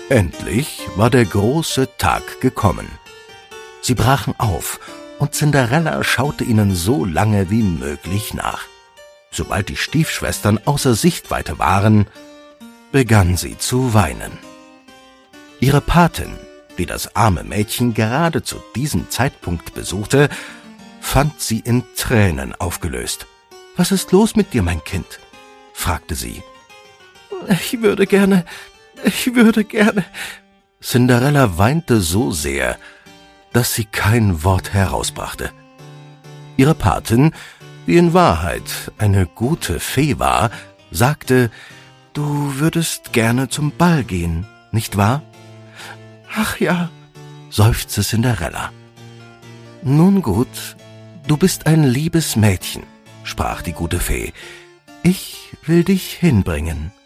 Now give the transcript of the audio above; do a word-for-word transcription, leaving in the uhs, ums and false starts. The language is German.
Endlich war der große Tag gekommen. Sie brachen auf, und Cinderella schaute ihnen so lange wie möglich nach. Sobald die Stiefschwestern außer Sichtweite waren, begann sie zu weinen. Ihre Patin, die das arme Mädchen gerade zu diesem Zeitpunkt besuchte, fand sie in Tränen aufgelöst. »Was ist los mit dir, mein Kind?« fragte sie. »Ich würde gerne, ich würde gerne...« Cinderella weinte so sehr, dass sie kein Wort herausbrachte. Ihre Patin, die in Wahrheit eine gute Fee war, sagte, »Du würdest gerne zum Ball gehen, nicht wahr?« »Ach ja«, seufzte Cinderella. »Nun gut, du bist ein liebes Mädchen«, sprach die gute Fee. »Ich will dich hinbringen.«